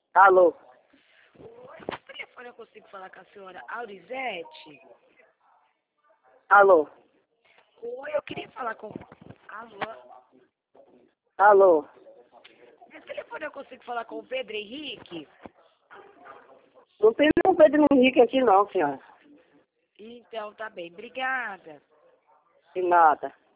Alô? Oi, por telefone eu consigo falar com a senhora Aurizete? Alô? Oi, eu queria falar com... Alô? Alô? Nesse telefone eu consigo falar com o Pedro Henrique? Não tem nenhum Pedro Henrique aqui não, senhora. Então, tá bem. Obrigada. De nada.